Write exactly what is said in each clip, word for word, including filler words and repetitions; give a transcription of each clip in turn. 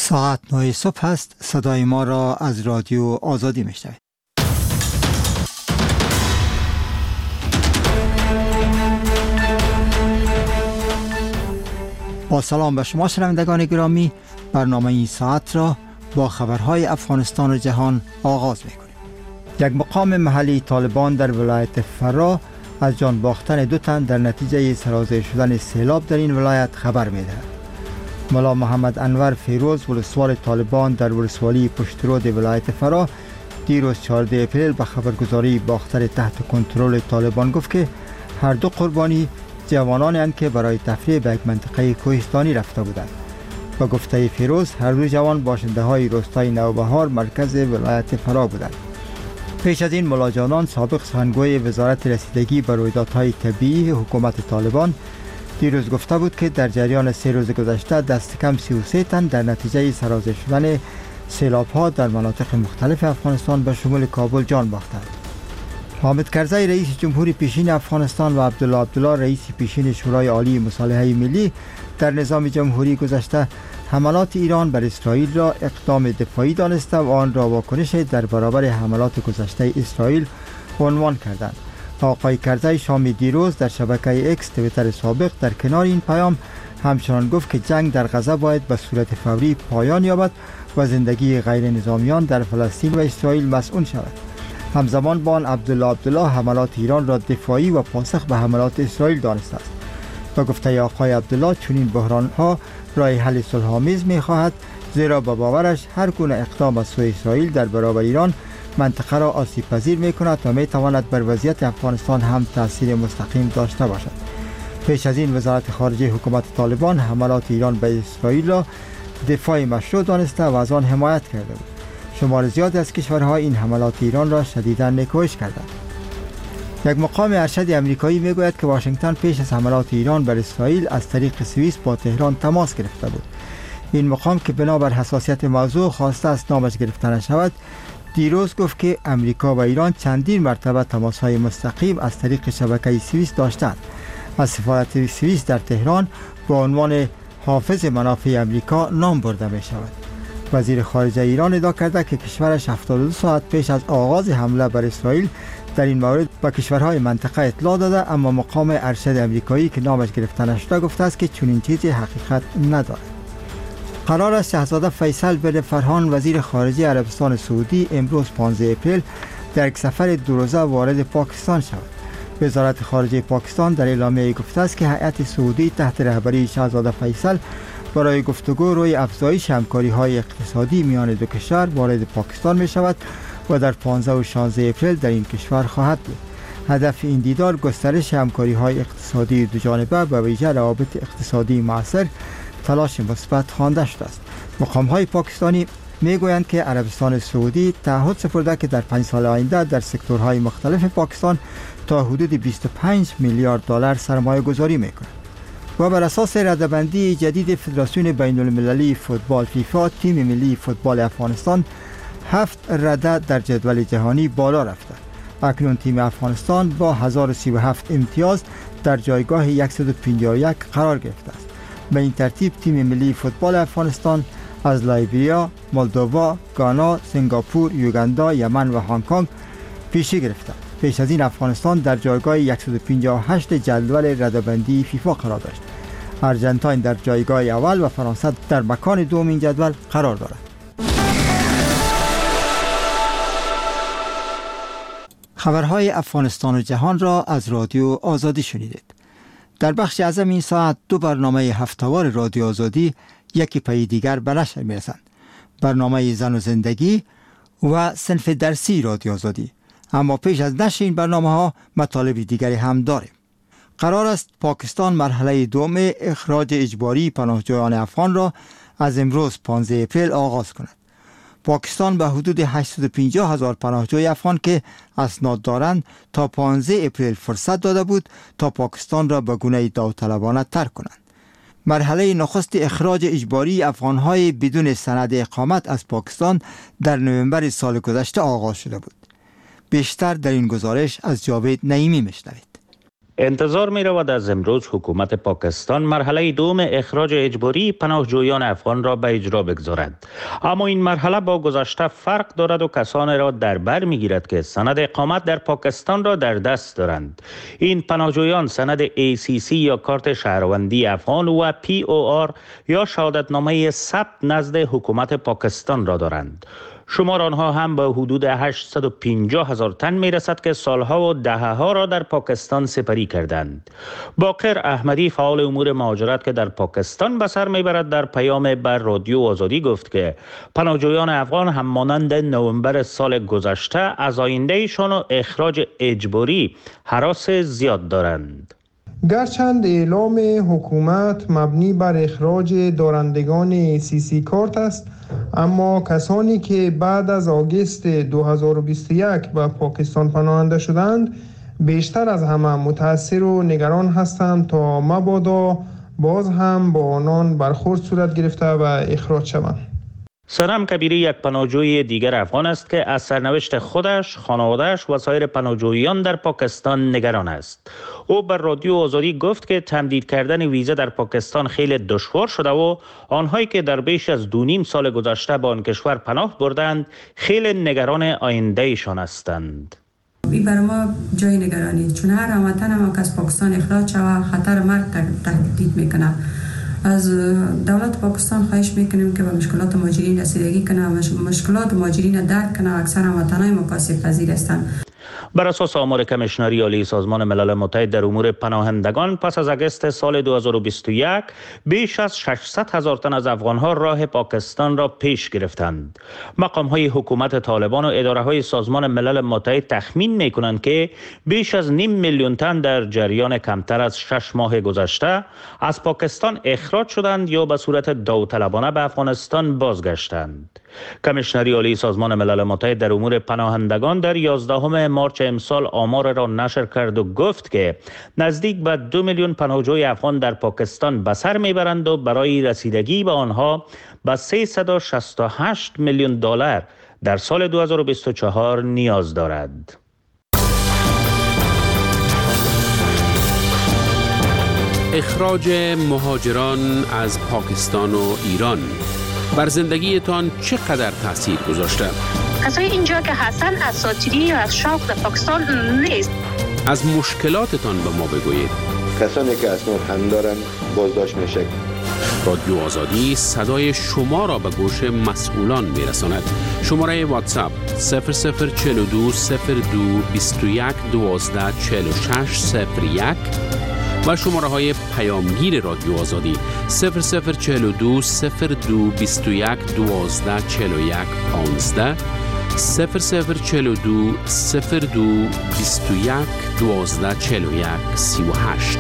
ساعت نه صبح است. صدای ما را از رادیو آزادی میشنوید. با سلام به شما شنوندگان گرامی، برنامه این ساعت را با خبرهای افغانستان و جهان آغاز میکنیم. یک مقام محلی طالبان در ولایت فرا از جان باختن دو تن در نتیجه سرازیر شدن سیلاب در این ولایت خبر میدهد. ملا محمد انور فیروز ولسوال طالبان در ولسوالی پشترود ولایت فرا دیروز چهاردهم اپریل به خبرگزاری باختر تحت کنترل طالبان گفت که هر دو قربانی جوانانی اند که برای تفریح به یک منطقه کوهستانی رفته بودند. با گفته فیروز هر دو جوان باشنده های روستای نوبهار مرکز ولایت فرا بودند. پیش از این ملا جانان سابق سخنگوی وزارت رسیدگی به رویدادهای طبیعی حکومت طالبان دیروز گفته بود که در جریان سه روز گذشته دست کم سی و سه تن در نتیجه سرازیر شدن سیلاب ها در مناطق مختلف افغانستان به شمول کابل جان باختند. حامد کرزی رئیس جمهوری پیشین افغانستان و عبدالله عبدالله رئیس پیشین شورای عالی مصالحه ملی در نظام جمهوری گذشته حملات ایران بر اسرائیل را اقدام دفاعی دانسته و آن را واکنش در برابر حملات گذشته اسرائیل عنوان کردند. آقای کرزی شام دیروز در شبکه اکس توییتر سابق در کنار این پیام همچنان گفت که جنگ در غزه باید به صورت فوری پایان یابد و زندگی غیر نظامیان در فلسطین و اسرائیل مسئول شود. همزمان با آن عبدالله عبدالله حملات ایران را دفاعی و پاسخ به حملات اسرائیل دانسته است. با گفته آقای عبدالله چنین بحران ها راه حل صلح‌آمیز می‌خواهد، زیرا با باورش هر گونه اقدام از سوی اسرائیل در برابر ایران منطقه را آسیب پذیر می‌کند و می‌تواند بر وضعیت افغانستان هم تأثیر مستقیم داشته باشد. پیش از این وزارت خارجه حکومت طالبان حملات ایران به اسرائیل را دفاع مشروع دانسته و از آن حمایت کرده بود. شمار زیاد از کشورها این حملات ایران را شدیداً نیکویش کردند. یک مقام ارشد امریکایی میگوید که واشنگتن پیش از حملات ایران بر اسرائیل از طریق سوئیس با تهران تماس گرفته بود. این مقام که بنابر حساسیت موضوع خواسته است نامش گرفته نشود، دیروز گفت که امریکا و ایران چندین مرتبه تماس‌های مستقیم از طریق شبکه سوئیس داشتند. از سفارت سوئیس در تهران با عنوان حافظ منافع امریکا نام برده می شود. وزیر خارجه ایران ادعا کرده که کشورش هفتاد و دو ساعت پیش از آغاز حمله بر اسرائیل در این مورد با کشورهای منطقه اطلاع داده، اما مقام ارشد امریکایی که نامش گرفته نشده گفته است که چنین چیزی حقیقت ندارد. قرار است شاهزاده فیصل بن فرهان وزیر خارجه عربستان سعودی امروز پانزدهم اپریل در یک سفر دو روزه وارد پاکستان شود. وزارت خارجه پاکستان در اعلامیه گفته است که هیئت سعودی تحت رهبری شاهزاده فیصل برای گفتگو روی افزایش همکاری‌های اقتصادی میان دو کشور وارد پاکستان می شود و در پانزدهم و شانزدهم اپریل در این کشور خواهد بود. هدف این دیدار گسترش همکاری‌های اقتصادی دو جانبه و ویژه روابط اقتصادی مؤثر تلاش مثبت خوانده شده است. مقام‌های پاکستانی میگویند که عربستان سعودی تعهد سپرده که در پنج سال آینده در سکتورهای مختلف پاکستان تا حدود بیست و پنج میلیارد دلار سرمایه گذاری میکند. و بر اساس رده‌بندی جدید فدراسیون بین المللی فوتبال فیفا، تیم ملی فوتبال افغانستان هفت رده در جدول جهانی بالا رفته. اکنون تیم افغانستان با هزار و سی و هفت امتیاز در جایگاه صد و پنجاه و یک قرار گرفته است. به این ترتیب تیم ملی فوتبال افغانستان از لایبریا، مولدووا، گانا، سنگاپور، یوگاندا، یمن و هنگ کنگ پیشی گرفته. پیش از این افغانستان در جایگاه صد و پنجاه و هشت جدول رده‌بندی فیفا قرار داشت. ارژانتین در جایگاه اول و فرانسه در مکان دوم این جدول قرار دارد. خبرهای افغانستان و جهان را از رادیو آزادی شنیدید. در بخش اعظم این ساعت دو برنامه هفته‌وار رادیو آزادی یکی پی دیگر به نشر می‌رسند. برنامه زن و زندگی و صنف درسی رادیو آزادی. اما پیش از نشر این برنامه‌ها مطالب دیگری هم داریم. قرار است پاکستان مرحله دوم اخراج اجباری پناهجویان افغان را از امروز پانزدهم اپریل آغاز کند. پاکستان به حدود هشتصد و پنجاه هزار پناهجوی افغان که اسناد دارند تا پانزدهم اپریل فرصت داده بود تا پاکستان را به گونه داوطلبانه ترک کنند. مرحله نخست اخراج اجباری افغانهای بدون سند اقامت از پاکستان در نوامبر سال گذشته آغاز شده بود. بیشتر در این گزارش از جاوید نعیمی میشنوید. انتظار می رود از امروز حکومت پاکستان مرحله دوم اخراج اجباری پناهجویان افغان را به اجرا بگذارد. اما این مرحله با گذشته فرق دارد و کسانی را در بر می گیرد که سند اقامت در پاکستان را در دست دارند. این پناهجویان سند ای سی سی یا کارت شهروندی افغان و پی او آر یا شهادتنامه ثبت نزد حکومت پاکستان را دارند. شمار آنها هم به حدود هشتصد و پنجاه هزار تن می رسد که سالها و دهها را در پاکستان سپری کردند. باقر احمدی فعال امور مهاجرت که در پاکستان به سر می برد در پیام بر رادیو آزادی گفت که پناهجویان افغان هم مانند نوامبر سال گذشته از آیندهشان و اخراج اجباری هراس زیاد دارند. گرچند اعلام حکومت مبنی بر اخراج دارندگان سی سی کارت است، اما کسانی که بعد از آگوست دو هزار و بیست و یک به پاکستان پناهنده شدند بیشتر از همه متأثر و نگران هستند تا مبادا باز هم با آنان برخورد صورت گرفته و اخراج شوند. سنم کبیری یک پناهجوی دیگر افغان است که از سرنوشت خودش، خانواده‌اش و سایر پناهجویان در پاکستان نگران است. او بر رادیو آزادی گفت که تمدید کردن ویزا در پاکستان خیلی دشوار شده و آنهایی که در بیش از دو نیم سال گذشته به آن کشور پناه بردند خیلی نگران آیندهشان هستند. این برای ما جای نگرانی، چون هر هموطن هم که از پاکستان اخراج شود خطر مرگ تهدید میکنه. از دولت پاکستان خواهش میکنیم که به مشکلات مهاجرین رسیدگی کنه، مشکلات مهاجرین درک کنه. اکثر هموطنان مکاسب پذیر هستند. بر اساس آمار کمیشنری عالی سازمان ملل متحد در امور پناهندگان پس از آگوست سال دو هزار و بیست و یک بیش از ششصد هزار تن از افغانها راه پاکستان را پیش گرفتند. مقام‌های حکومت طالبان و اداره‌های سازمان ملل متحد تخمین می‌کنند که بیش از نیم میلیون تن در جریان کمتر از شش ماه گذشته از پاکستان اخراج شدند یا به صورت داوطلبانه به افغانستان بازگشتند. کمیشنری عالی سازمان ملل متحد در امور پناهندگان در یازدهم مارچ امسال آمار را نشر کرد و گفت که نزدیک به دو میلیون پناهجوی افغان در پاکستان به سر میبرند و برای رسیدگی به آنها به سیصد و شصت و هشت میلیون دلار در سال دو هزار و بیست و چهار نیاز دارد. اخراج مهاجران از پاکستان و ایران بر زندگیتان چقدر تاثیر گذاشته؟ کسای اینجا که هستن اساطیری یا از شوق در پاکستان نیست. از مشکلاتتان به ما بگویید. کسانی که اسناد هم دارن بازداشت میشه. رادیو آزادی صدای شما را به گوش مسئولان میرساند. شماره واتساپ صفر صفر چهل و دو صفر دو بیست و یک دوازده چهل و شش صفر یک و شماره های پیامگیر رادیو آزادی صفر صفر چهل و دو صفر دو بیست و یک دوازده چهل و یک پانزده صفر صفر چهل و دو صفر دو بیست و یک دوازده چهل و یک سی و هشت.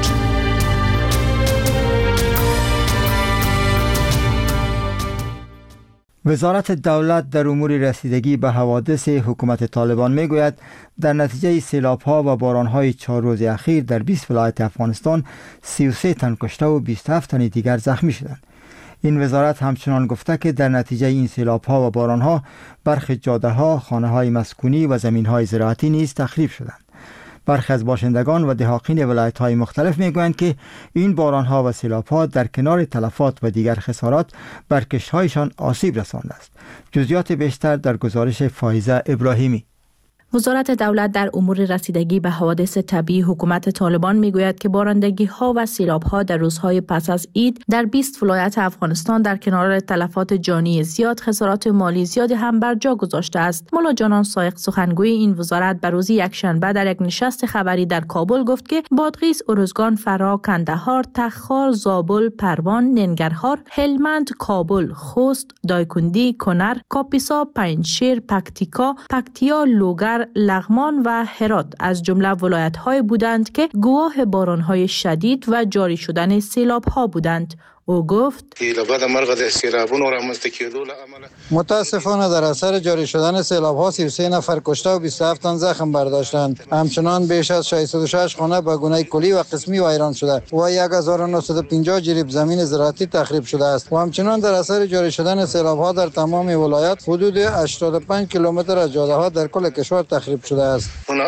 وزارت دولت در امور رسیدگی به حوادث حکومت طالبان میگوید در نتیجه سیلاب‌ها و باران‌های چهار روز اخیر در بیست ولایت افغانستان سی و سه تن کشته و بیست و هفت تن دیگر زخمی شدند. این وزارت همچنان گفته که در نتیجه این سیلاب‌ها و باران‌ها برخی جاده‌ها، خانه‌های مسکونی و زمین‌های زراعتی نیز تخریب شدند. برخی از باشندگان و دهاقین ولایت‌های مختلف میگویند که این باران‌ها و سیلاب‌ها در کنار تلفات و دیگر خسارات بر کشت‌هایشان آسیب رسانده است. جزئیات بیشتر در گزارش فایزه ابراهیمی. وزارت دولت در امور رسیدگی به حوادث طبیعی حکومت طالبان میگوید که بارندگی‌ها و سیلاب‌ها در روزهای پس از عید در بیست ولایت افغانستان در کنار تلفات جانی زیاد خسارات مالی زیادی هم بر جا گذاشته است. مولا جانان سایق سخنگوی این وزارت به روز یکشنبه در یک نشست خبری در کابل گفت که بادغیس، ارزگان، فرا، کندهار، تخار، زابل، پروان، ننگرهار، هلمند، کابل، خوست، دایکندی، کنر، کاپیسا، پنجشیر، پکتیکا، پکتیا، لوگر، لغمان و هرات از جمله ولایت‌های بودند که گواه باران‌های شدید و جاری شدن سیلاب‌ها بودند. او گفت متاسفانه در اثر جاری شدن سیلاب‌ها سی و سه نفر کشته و بیست و هفت تن زخم برداشتند. همچنان بیش از ششصد و شش خانه به گونه کلی و قسمی ویران شده و هزار و نهصد و پنجاه جریب زمین زراعتی تخریب شده است و همچنان در اثر جاری شدن سیلاب‌ها در تمام ولایت حدود هشتاد و پنج کیلومتر از جاده‌ها در کل کشور تخریب شده است.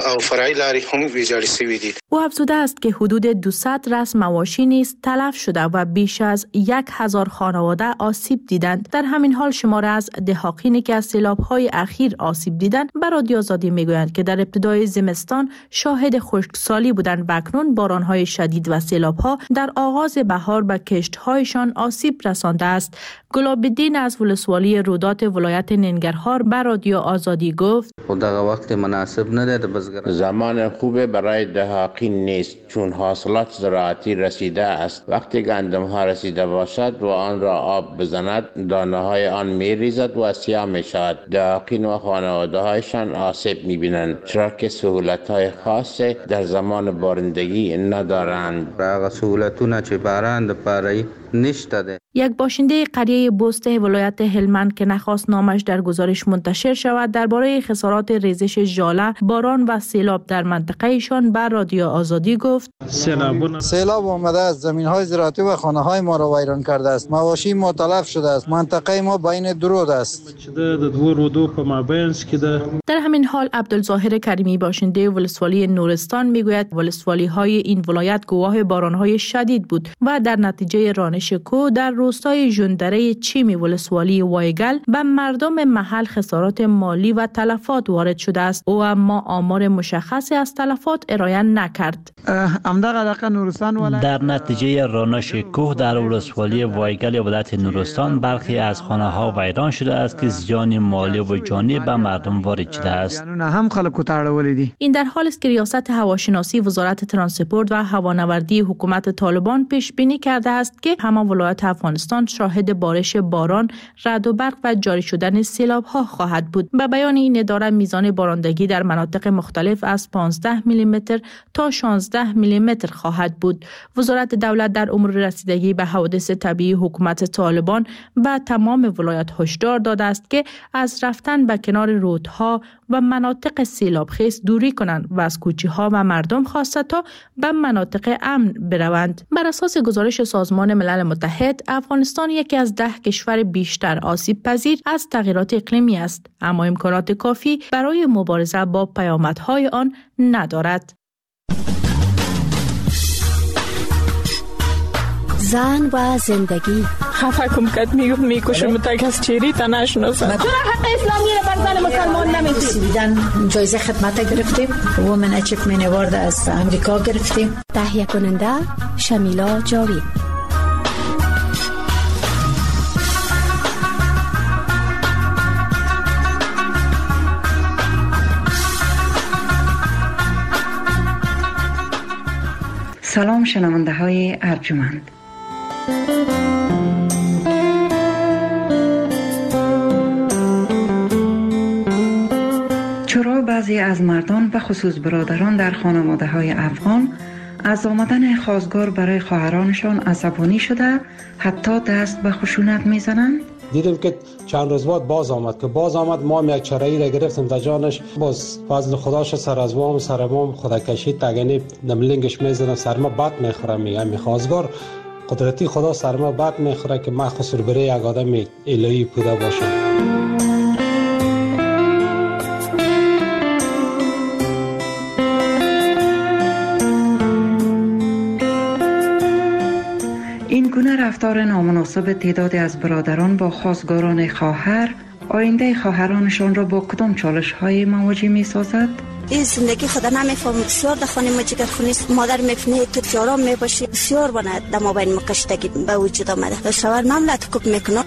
او افزوده است که حدود دویست رأس مواشی نیز تلف شده و بیش از یک هزار خانواده آسیب دیدند. در همین حال شماره از دهاقینی که از سیلاب‌های اخیر آسیب دیدند به رادیو آزادی میگویند که در ابتدای زمستان شاهد خشکسالی بودند و اکنون باران‌های شدید و سیلاب‌ها در آغاز بهار به کشت‌هایشان آسیب رسانده است. گلاب‌الدین از ولسوالی رودات ولایت ننگرهار به رادیو آزادی گفت: وقت مناسب نداره بزرگ زمان خوبه برای دهاقین نیست چون حاصلات زراعتی رسیده است. وقتی گندم ها رسیده باشد و آن را آب بزند دانه های آن می ریزد و سیاه می شود. دهاقین و خانواده هایشان آسیب می بینند چرا که سهولت های خاص در زمان بارندگی ندارند. راغ سهولتونه چه بارند پاری نشده. یک باشنده قریه بسته ولایت هلمند که نخواست نامش در گزارش منتشر شود درباره خسارات ریزش ژاله، باران و سیلاب در منطقه ایشان به رادیو آزادی گفت: سیلاب آمده است، زمین‌های زراعتی و خانه‌های ما را ویران کرده است. مواشی ما تلف شده است. منطقه ما بین دو رود است. در همین حال عبدالظاهر کریمی باشنده ولسوالی نورستان میگوید ولسوالی‌های این ولایت گواه باران‌های شدید بود و در نتیجه رانش کو در روستای ژندره چیمی ولسوالی وایگل به مردم محل خسارات مالی و تلفات وارد شده است. او اما آمار مشخصی از تلفات ارائه نکرد. در نتیجه رانش کوه در ولسوالی وایگل ولایت نورستان برخی از خانه‌ها ویران شده است که زیان مالی و جانی به مردم وارد شده است. این در حالی است که ریاست هواشناسی وزارت ترانسپورت و هوانوردی حکومت طالبان پیش بینی کرده است که همه ولایات افغانستان شاهد بارش باران، رعد و برق و جاری شدن سیلاب‌ها خواهد بود. به بیان این اداره میزان بارندگی در مناطق مختلف از پانزده میلیمتر تا شانزده میلیمتر خواهد بود. وزارت دولت در امور رسیدگی به حوادث طبیعی حکومت طالبان به تمام ولایات هشدار داده است که از رفتن به کنار رودها و مناطق سیلابخیز دوری کنند و از کوچه‌ها و مردم خواسته تا به مناطق امن بروند. بر اساس گزارش سازمان ملل متحد، افغانستان یکی از ده کشور بیشتر آسیب پذیر از تغییرات اقلیمی است، اما امکانات کافی برای مبارزه با پیامدهای آن ندارد. زن و زندگی خفه کم کد میگفت میکشم متک از چیری تا نشناسم. چرا حق اسلامی رو بر زن مسلمان نمیدید؟ جایزه خدمت گرفتیم، وومن اچیومنت اوارد از امریکا گرفتیم. تهیه کننده شمیلا جاوید. سلام شنونده های ارجمند. چرا بعضی از مردان و خصوص برادران در خانواده های افغان از آمدن خواستگار برای خواهرانشان عصبانی شده حتی دست به خشونت میزنند؟ دیدیم که چند روز بعد باز آمد که باز آمد ما هم یک چرایی را گرفتیم در جانش، باز فضل خداش سر از وام سر وام خدا کشید تگنی نملنگش میزنم سر ما بد میخوره. میگم می خواستگار قدرتی خدا سر ما بد میخوره که من خسر بره یک آدم الهی بوده باشم. این گونه رفتار نامناسب تعدادی از برادران با خواستگاران خواهر آینده خواهرانشان را با کدام چالش های مواجه می سازد؟ این زندگی خدا نمیفهمه. بسیار در خانه ما جگر خونی مادر میفنه تو چهارم میباشی بسیار بنا در ما بین مکشتگی به وجود آمده. شوهر مملت کوب میکنه.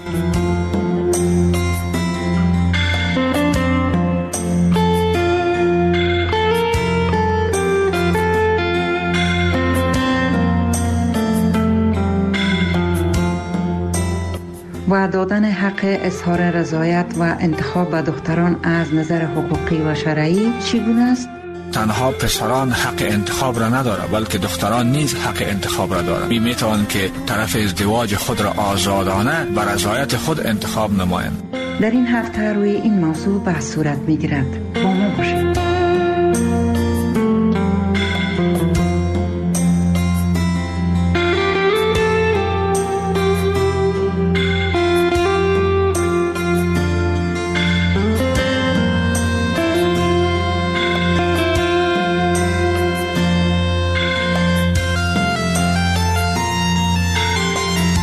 و دادن حق اظهار رضایت و انتخاب به دختران از نظر حقوقی و شرعی چگونه است؟ تنها پسران حق انتخاب را نداره بلکه دختران نیز حق انتخاب را دارند. می توانند که طرف ازدواج خود را آزادانه بر رضایت خود انتخاب نمایند. در این هفته روی این موضوع بحث صورت می گیرد. با ما باشید.